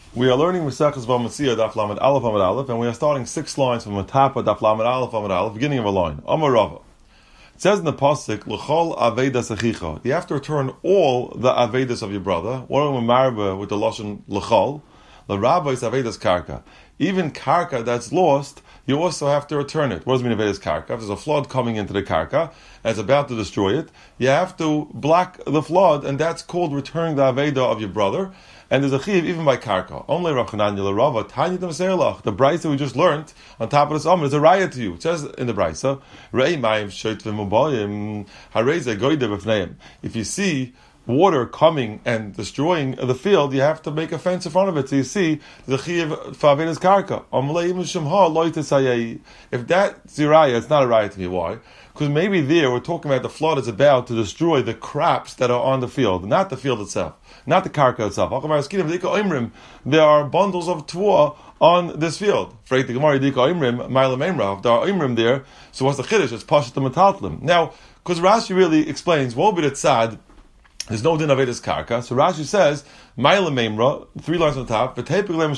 We are learning Mesechus V'Matzia Daf Lamed Aleph Amud Aleph, and we are starting 6 lines from the top of Daf Lamed Aleph Amud Aleph, beginning of a line. Amar Rava. It says in the pasuk, L'chol Avedas Achicha. You have to return all the Avedas of your brother. One of them marba with the lashon L'chol. L'Rabba is Avedas Karka. Even Karka that's lost, you also have to return it. What does it mean Avedas Karka? If there's a flood coming into the Karka and it's about to destroy it, you have to block the flood, and that's called returning the Aveda of your brother. And there's a chiv even by karka. Only Rav Chananya l'Rava Tanya D'Maseirlach. The brisa we just learned on top of this amr is a raya to you. It says in the brisa, Rei Mayim Sheit V'Mubayim Hareze Goyde B'Fneim. If you see water coming and destroying the field, you have to make a fence in front of it. So you see the chiv fa'avedas karka. If that's the raya, it's not a raya to me. Why? Because maybe there we're talking about the flood is about to destroy the crops that are on the field, not the field itself, not the karka itself. There are bundles of tvua on this field. If there are imrim there, so what's the chiddush? It's pashat the metaltlim. Now, because Rashi really explains, what would be the tzad? There's no din avedas karka. So Rashi says, Ma'ila Memra, 3 lines on the top, the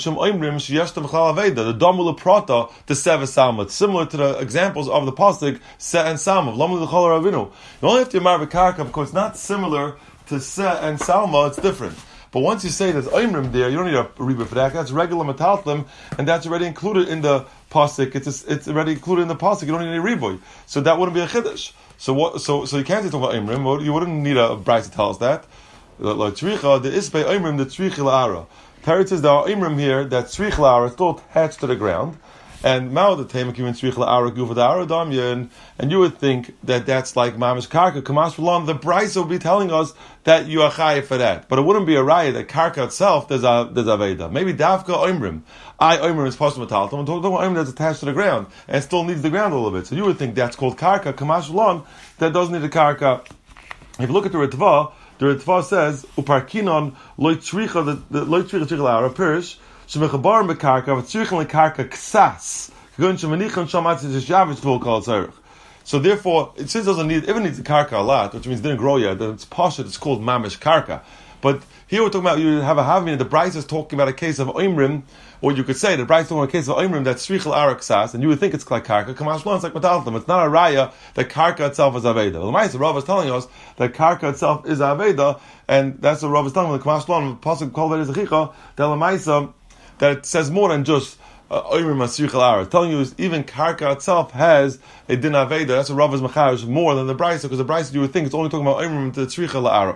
Domula Prata, the Seva Salma. It's similar to the examples of the Pasuk, Se and Salma, Lamu the Cholor Avinu. You only have to marry karka because it's not similar to Se and Salma, it's different. But once you say there's Oimrim there, you don't need a reba for that. That's regular metaltlim, and that's already included in the Pasuk. It's already included in the Pasuk. You don't need any reboy. So that wouldn't be a chiddush. So what? So you can't say talk about Oimrim. You wouldn't need a bride to tell us that. Like Tzricha, the Isbei Oimrim, the Tzricha La'ara. Teretz says there are Oimrim here that Tzricha La'ara is still attached to the ground. And Mao the Tamak even Tzricha La'ara Gufa Da'ara Damyan, and you would think that that's like Mamish Karka, Kamash V'lam. The Brisa would be telling us that you are chayiv for that. But it wouldn't be a raya that Karka itself, there's Aveda. Maybe Dafka Oimrim. Oimrim is Pasha Metaltam, and talking about Oimrim that's attached to the ground, and still needs the ground a little bit. So you would think that's called Karka, Kamash V'lam, that doesn't need a Karka. If you look at the Ritva says, Uparkinon Loy Tzricha, the Loy Tzricha La'ara, Pirish, Shemechabar Mekarka, V'tzricha Lekarka Ksas, K'gun Shemanichon Shamatz Yishavich Tvol Kol Tzarech. So therefore, since it doesn't need, even needs the karka a lot, which means it didn't grow yet, then it's pashat, it's called mamish karka. But here we're talking about, you have a havmin, the Bryce is talking about a case of oimrim, or you could say the Bryce is talking about a case of oimrim that's tzrichel araksas, and you would think it's like karka, kamash lan, it's like metalthim. It's not a raya that karka itself is aveda. The Maisa Rav is telling us that karka itself is aveda, and that's what Rav is telling us, the kamash lan, pasuk kol v'ed zechicha, that the Maisa, that it says more than just telling you is even karka itself has a din aveda. That's a Rav is macharish more than the brisa, because the brisa you would think it's only talking about oimrim to tzricha la'ara.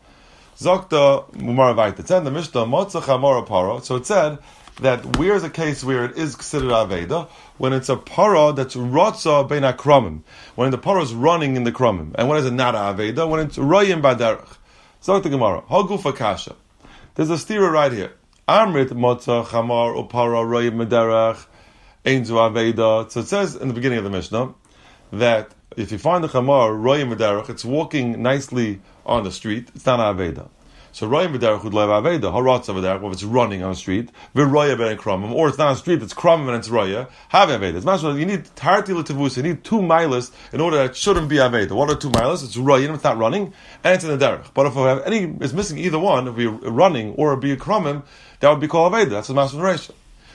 Zokta mumar vayta. It said in the Mishnah motzach amora para. So it said that where's a case where it is considered aveda when it's a para that's rotza bein akramim, when the para is running in the kramim, and when is it not aveda? When it's royim baderach. Zokta Gemara hagufa kasha. There's a stira right here. Amrit motza chamar upara royim mederach einzu aveda. So it says in the beginning of the Mishnah that if you find the chamar royim mederach, it's walking nicely on the street, it's not aveda. So royim mederach would love aveda. Haratz mederach, if it's running on the street, v'roya ben kramim, or it's not on the street, it's kramim and it's roya. Have aveda. It's not. You need tarti l'tavus. You need 2 milas in order that it shouldn't be aveda. What are 2 milas? It's royim, it's not running, and it's in the derech. But if we have any, it's missing either one. If we're running or be a kramim, that would be called aveda. That's the master narration.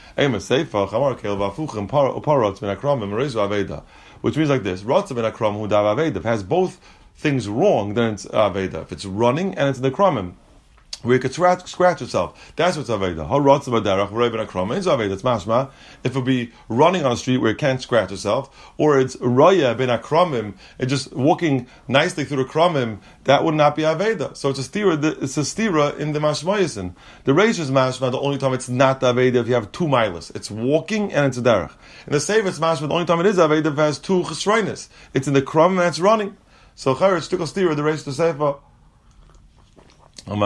Which means like this: Ratza ben akram hu dav aveda. If it has both things wrong, then it's aveda. If it's running and it's in the kramim, where you could scratch yourself, that's what's aveda. Haratza b'derach roy ben akram is aveda. It's mashma. If it be running on a street where you can't scratch yourself, or it's roya ben akramim, and just walking nicely through the kramim, that would not be aveda. So it's a stira. It's a stira in the mashmayisin. The reish is mashma. The only time it's not aveda if you have 2 milas. It's walking and it's a derech. In the sefer it's mashma. The only time it is aveda if it has 2 chesroinis. It's in the kramim and it's running. So chayr it's stickle stira the reish to sefer. It's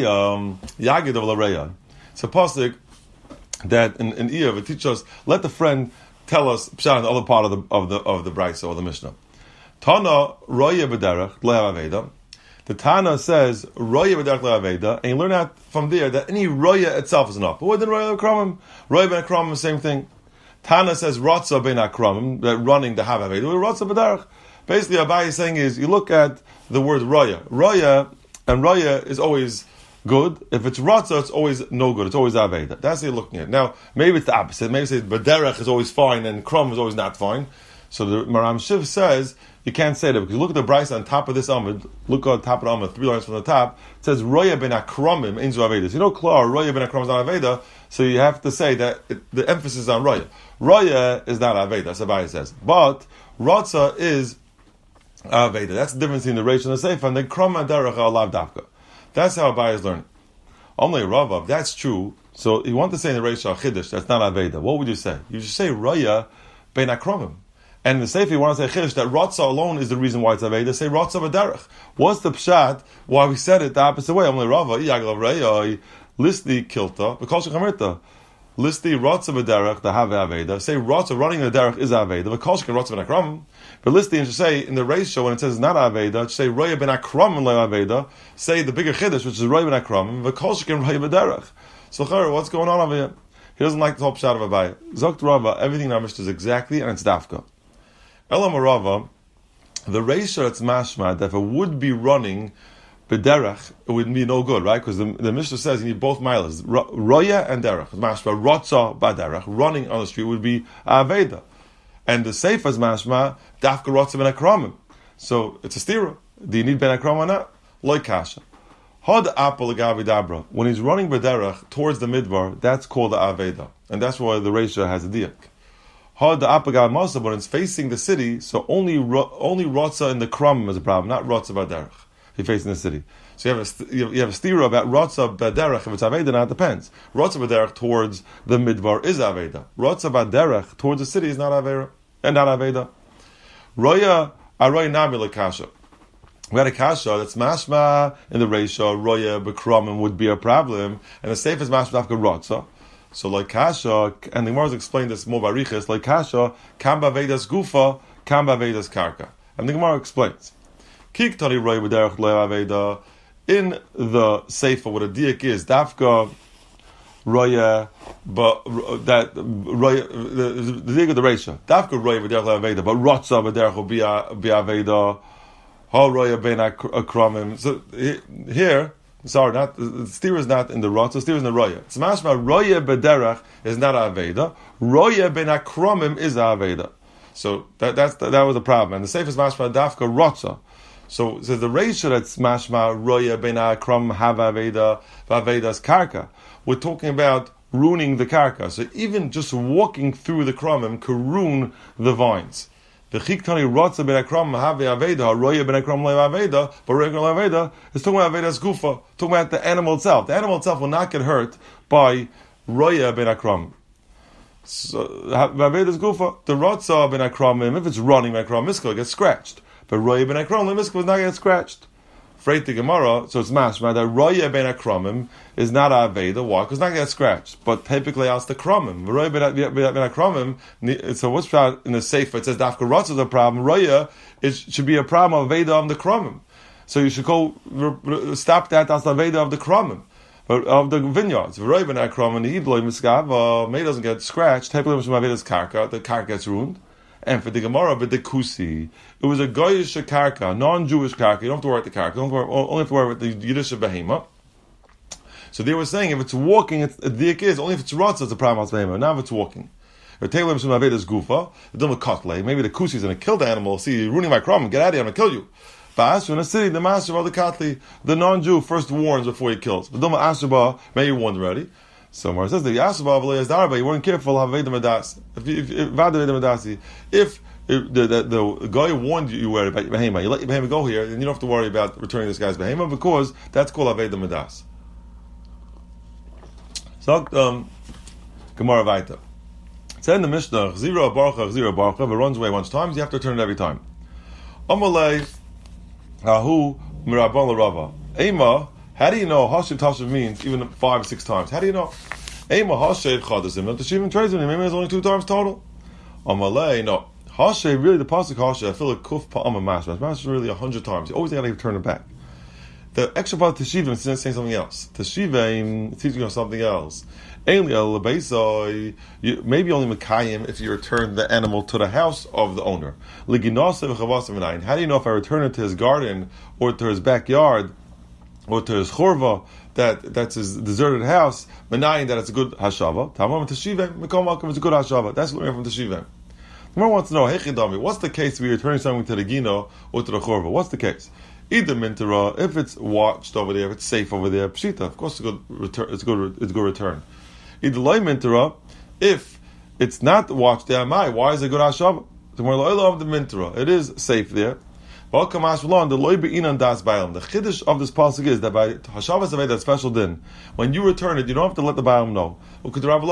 a pasuk that in Eiv it teaches us. Let the friend tell us pshat in the other part of the brisa or the Mishnah. Tana roya b'derech le'aveda. The Tana says roya b'derech le'aveda, and you learn out from there that any roya itself is enough. But what did roya akramim? Roya ben akramim, same thing. Tana says ratza ben akramim, that running the have aveda. Ratza b'derech. Basically, Abai is saying is you look at the word roya. Roya. And raya is always good. If it's Ratzah, it's always no good. It's always Aveda. That's what you're looking at. Now, maybe it's the opposite. Maybe say B'derech is always fine and Krum is always not fine. So the Maram Shiv says, you can't say that, because you look at the Bryce on top of this Amud, look on top of the Amud, 3 lines from the top, it says, Roya ben Akromim, Inzu Aveda. So you know, Klar, Roya ben Akromim is not Aveda, so you have to say that the emphasis is on Roya. Roya is not Aveda, that's what Abaye says. But Ratzah is Aveda. That's the difference between the Reish and the Seifa, and the Krom and Derech are Lav Dafka. That's how Abaye is learning. Only Ravav, that's true. So you want to say in the Reish Chiddush, that's not Aveda. What would you say? You should say Roya ben Akromim. And in the Sefer, you want to say Chiddush, that Ratzah alone is the reason why it's Aveda. Say Ratzah B'derech. What's the pshat? Why we said it the opposite way? Only Rava, Iyaglav Reya, Listi Kilta, V'kol Shechamirta. Listi Ratzah B'derech, the Have Aveda. Say Ratzah, running in the Derech is Aveda. V'kol Shechan Ratzah Ben Akramim. But Listi, and should say, in the ratio, when it says it's not Aveda, say Roya Ben Akramim Le Aveda. Say the bigger Chiddush, which is Roya Ben Akramim, V'kol Shechan Roya B'derech. So, what's going on over here? He doesn't like the whole pshat of Abaye. Zokt Rava, everything in Amish is exactly, and it's Dafka. Elam Rava, the Reisha, it's mashma, that if it would be running b'derech, it would be no good, right? Because the Mishnah says you need both milas, roya and derech. Mashma, rotza b'derech, running on the street would be aveda. And the Sefer is mashma, dafka rotza ben akramim. So it's a stira. Do you need ben akram or not? Like kasha. Had apel agavi dabra. When he's running b'derech towards the midbar, that's called the aveda. And that's why the Reisha has a diak. Had the apagad masa, when it's facing the city, so only rotza in the kramim is a problem, not rotza b'derech. You're facing the city. So you have a stira about Rotza B'derech, if it's Aveda, now it depends. Rotza B'derech towards the Midbar is Aveda. Rotza B'derech towards the city is not Aveda. And not Aveda. Roya, Aroy Nami L'Kasha. We had a Kasha that's Mashma in the Reisha, Roya B'Kramim would be a problem, and the safe is Mashma Afka Rotza. So like Kasha, and the Gemara has explained this more barichas, like Kasha, Kam B'Avedas Gufa, Kam B'Avedas Karka. And the Gemara explains. Kiktani roy b'derech le'aveda. In the Sefer, what a diak is dafka roya, but that roya the diak of the Reisha dafka roya b'derech le'aveda, but rotza b'derech will be aveda. Ha roya ben akramim. So here, sorry, not the steer is not in the rotza, steer is in the roya. It's mashma roya b'derech is not aveda. Roya ben akramim is aveda. So that was the problem, and the Sefer is mashma dafka rotza. So the Reisha that's mashma roya ben akram have aveda v'avedas karka. We're talking about ruining the karka. So even just walking through the kramim could ruin the vines. The chiktani rotza ben akram have aveda roya ben akram le'aveda, but roya ben aveda is talking about avedas gufa, talking about the animal itself. The animal itself will not get hurt by roya ben akram. So avedas gufa, the rotza ben akramim, if it's running ben akram miskal, gets scratched. But Roya ben Akramim was not get scratched. Freight the Gemara, so it's mashma that Roya ben Akramim is not Aveda. Why? Because not get scratched. But typically, it's the Kramim. Roya ben Akramim. So what's in the Sefer? It says Dafka Rotz is a problem. Roya should be a problem of Aveda of the Kramim. So you should go stop that as the Aveda of the Kramim, of the vineyards. Roya ben Akramim the Idloi Miskav May doesn't get scratched. Typically, from Aveda's karka, the karka gets ruined. And for the Gemara, but the Kusi, it was a Goyish karka, non-Jewish karka. You don't have to worry about the karka. You only have to worry about the Yiddish behema. So they were saying if it's walking, the is only if it's rotz, it's a problem with behema. Now if it's walking, or Taylor from Aveda's gufa, the Kotle, maybe the Kusi is going to kill the animal. See, you're ruining my kram. Get out of here! I'm going to kill you. But in the city, the master of the Katli, the non-Jew, first warns before he kills. But Doma Ashaba, maybe you warned already. So Mar says the Yasaba is darba. You weren't careful. Haveda Madas. If the guy warned you were about your behema, you let your behema go here, then you don't have to worry about returning this guy's behema because that's called Haveda Madas. So Gemara Vaita. It said in the Mishnah, zero barcha, if it runs away once times, you have to return it every time. Amalei Ahu Mirabon Larava. Ema. How do you know Hashiv Tashiv means even 5 or 6 times? How do you know? Ema Hashiv Chadazim, not the Shivim trades with him. Maybe it's only 2 times total. Amalei, no. Hashiv, really, the pasuk Hashiv, I feel like Kuf Pa'am Mash. Mash is really 100 times. You always got to return it back. The extra part of Teshivim is saying something else. Teshivim teaching you something else. Maybe only Mekayim if you return the animal to the house of the owner. How do you know if I return it to his garden or to his backyard? or to his chorva, that's his deserted house, menayin that it's a good hashava. Tamam teshivim, Mekom Makom is a good hashava. That's what we learn from teshivim. The Gemara wants to know, Hechidami, what's the case if you're returning something to the Gino or to the chorva? What's the case? Either mintara, if it's watched over there, if it's safe over there, pshita, of course it's a good return. It's a good return. Either loy mintara, if it's not watched there, why is it good hashava? The Gemara of the mintara, it is safe there. The chiddush of this pasuk is that by Hashavas Aved, that special din, when you return it, you don't have to let the Baalim know. The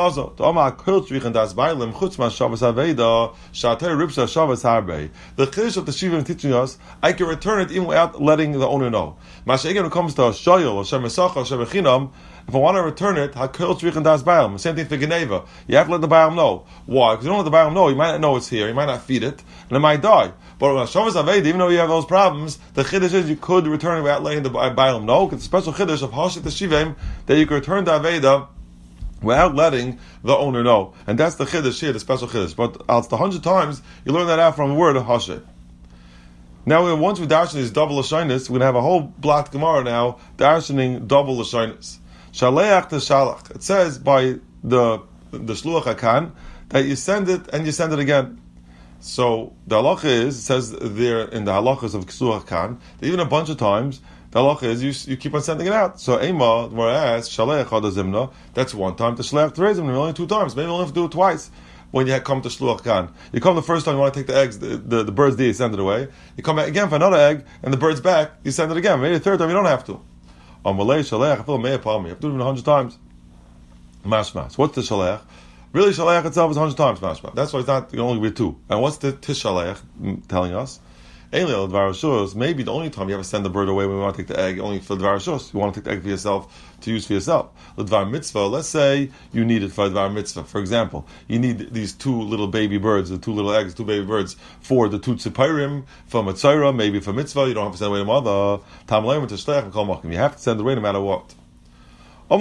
chiddush of the Shivim teaching us, I can return it even without letting the owner know. When it comes to Shoyel, or Shemesach, or Shemechinam, if I want to return it, same thing for Geneva. You have to let the Baalim know. Why? Because you don't let the Baalim know, you might not know it's here, you might not feed it, and it might die. But when Hashavas Aved, even though you have those problems, the chiddush is you could return it without letting the Baalim know. It's a special chiddush of Hashit Shivim that you can return the Aveda without letting the owner know. And that's the chiddush here, the special chiddush. But it's the 100 times you learn that out from the word of Hashit. Now, once we darshan these double lashonis, we're going to have a whole block Gemara now darshaning double lashonis. Shaleach to shalach. It says by the shluach hakan that you send it and you send it again. So the halacha is, it says there in the halachas of shluach hakan, that even a bunch of times the halacha is you keep on sending it out. So ema, where I asked shaleach hadazimna, that's one time. To shaleach terezimna, only 2 times. Maybe you only have to do it twice. When you come to shluach hakan, you come the first time you want to take the eggs, the bird's there, you send it away. You come back again for another egg, and the bird's back, you send it again. Maybe the third time you don't have to. On Malay Shalech, I feel may palm. You have to do it 100 times. Mashmas. What's the Shalech? Really, Shalech itself is 100 times Mashmas. That's why it's not, it can only be 2. And what's the Tishalech telling us? Elil Dvarashus, maybe the only time you have to send the bird away when you want to take the egg, only for Dvarashus. You want to take the egg for yourself, to use for yourself. The Dvar Mitzvah, let's say you need it for Dvar Mitzvah. For example, you need these 2 little baby birds, the 2 little eggs, 2 baby birds, for the 2 tzipirim, for Matzayra, maybe for Mitzvah, you don't have to send away the mother. You have to send it away no matter what. The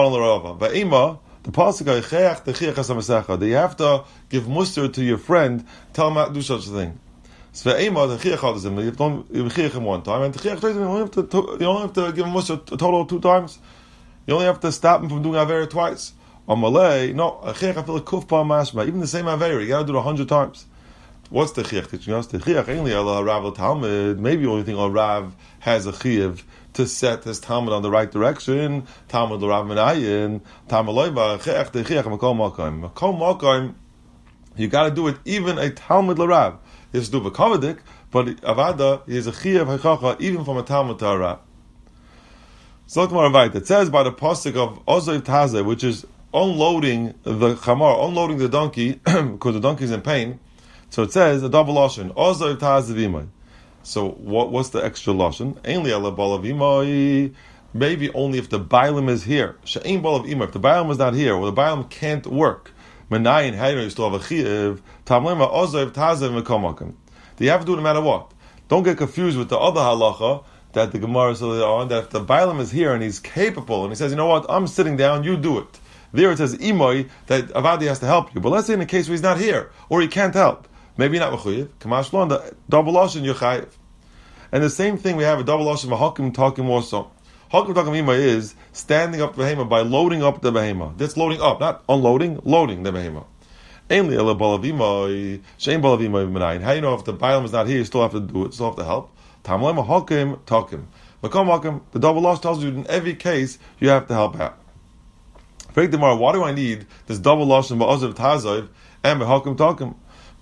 pasuk that you have to give muster to your friend, tell him not to do such a thing. So you have to give him one time, and you only have to give him muster a total of 2 times. You only have to stop him from doing Avera twice. On Malay, no, even the same Avera, you got to do it 100 times. What's the Chiach teaching us? The Chiach ainly Allah Rav Talmud. Maybe the only thing Rav has a Chiyav to set his Talmud on the right direction. Talmud Rav Menayin, Talmud Loiva, Chiach, the Chiach, Makom Makom. Makom Makom, you got to do it even a Talmud Rav. He has to do B'kavadik, but Avada, he has a Chiyav Hachacha even from a Talmud to a Rav. So it says by the pasuk of Ozav Tazeh, which is unloading the Chamar, unloading the donkey, because the donkey is in pain. So it says a double lashon. Ozav Tazeh v'imay. So what's the extra lashon? Ainly ala balav imay. Maybe only if the bailam is here. She'ain balav imay. If the bailam is not here, or the bailam can't work. Menayin hayno, you still have a chiyav. Tamlema Ozav Tazeh v'mekomakim. You have to do it no matter what. Don't get confused with the other halacha that the Gemara says on, that if the Bailam is here and he's capable, and he says, you know what, I'm sitting down, you do it. There it says, Imoy, that Avadi has to help you. But let's say in a case where he's not here, or he can't help. Maybe not Mechuyev. Kamashlo, the double Lashon, you're Chayev. And the same thing, we have a double Lashon, Hakim Takim also. Hakim Takim Imoy is standing up the Behema by loading up the Behema. That's loading up, not unloading, loading the Behema. Ainly a Balav Imoy, Shane Balav Imoy Menayin. How you know if the Bailam is not here, you still have to do it, still have to help? Tamlema Hakim Takim. Makom Hakim, the double loss tells you in every case you have to help out. Why do I need this double loss in Ba'azav Tazav and Hakim Takim?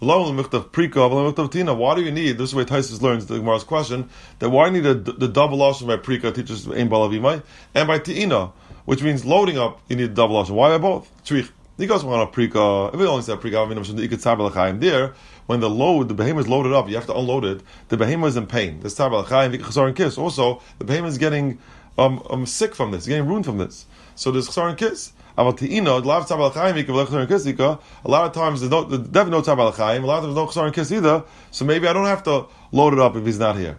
Why do you need, this is the way Taisus learns the Gemara's question, that why do you need the double loss by Prika teaches Ein Balavimai, and by Ti'ina, which means loading up, you need double loss. Why by both? Trich. He goes on a Prika, if we only say Prika, there, when the behemoth is loaded up, you have to unload it. The behemoth is in pain. This Chasar kiss. Also, the behemoth is getting sick from this, getting ruined from this. So there's Chasar kiss. A lot of times there's definitely no Tzar Balachayim. A lot of times no Chasar kiss either. So maybe I don't have to load it up if he's not here.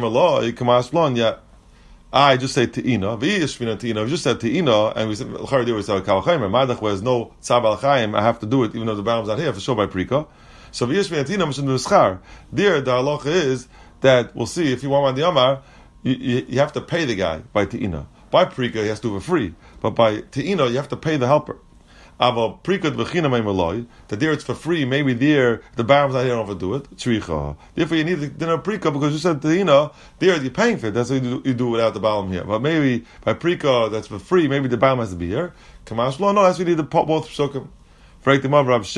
I just say Te'ina. We just said Te'ina, and we said Kalachayim. Where there's no Tzar Balachayim, I have to do it even though the Baalam's not here for sure by Prika. So there, the halacha is that we'll see if you want the Yamar, you have to pay the guy by Te'ina. By Prika, he has to do it for free. But by Te'ina, you have to pay the helper. Aval Prika V'china Meimaloi, that there it's for free, maybe there, the Baram's not here, don't overdo it. Tzricha. Therefore, you need the dinner Prika, because you said Te'ina, there you're paying for it. That's what you do without the Baram here. But maybe by Prika, that's for free, maybe the Baram has to be here. Kamash Lo, no, that's what you need to put both Psukim. He holds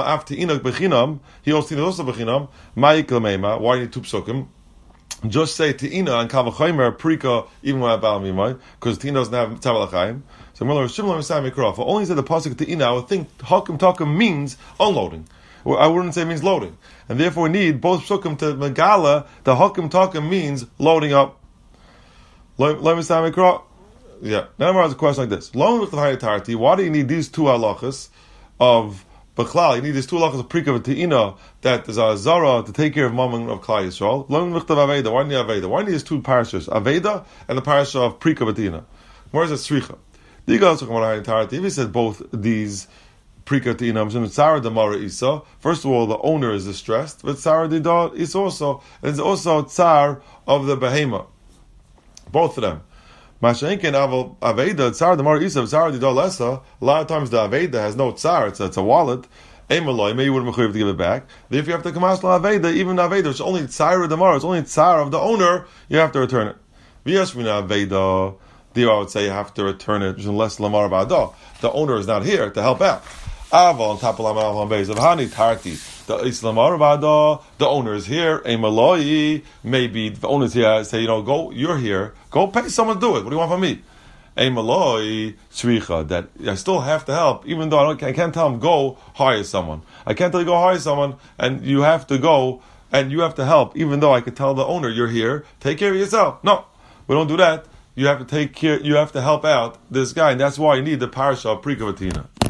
also bechinam. Why you need two psukim? Just say te'ina and kavachomer prika even when I balam yimai because te'ina doesn't have tzavalachayim. So Miller Shimon Misai Mikra. For only said the pasuk te'ina, I would think hakim takim means unloading. I wouldn't say it means loading, and therefore we need both psukim to megala. The hakim takim means loading up. Let me say Mikra. Yeah. Now there was a question like this: why do you need these two halachas? Of Bechlal, you need these two halachas of Prika and Te'ina that is a Zara to take care of Mammon of Klal Yisrael. Learn Michtav Aveda. Why do you need Aveda? Why do you need these two parashas? Aveda and the parasha of Prika and Te'ina. Where is it Sricha? The Yigal if he said both these Prika Te'ina, Tzara Damara Isa. First of all, the owner is distressed, but Tzara Dida is also, it's also Tzar of the Behema. Both of them. Mashenkin Aval Aveda Tzar the Mar Isa Tzar Dida Lesa. A lot of times the Aveda has no Tzar. It's a wallet. Emaloi, maybe you wouldn't be able to give it back. If you have to come out Aveda, even Aveda, it's only Tzar of the Mar. It's only Tzar of the owner. You have to return it. V'yashvina Aveda. There I would say you have to return it unless Lamar Ba'ada. The owner is not here to help out. Aval on top of Lamar Beis of Hani Tarti. The Islamar Ba'ada. The owner is here. Emaloi. Maybe the owner is here. Say, go. You're here. Go pay someone to do it. What do you want from me? Emaloi Shricha. That I still have to help, even though I can't tell him go hire someone. I can't tell you go hire someone, and you have to go and you have to help, even though I could tell the owner you're here. Take care of yourself. No, we don't do that. You have to take care. You have to help out this guy, and that's why you need the parasha of Prika V'Te'ina.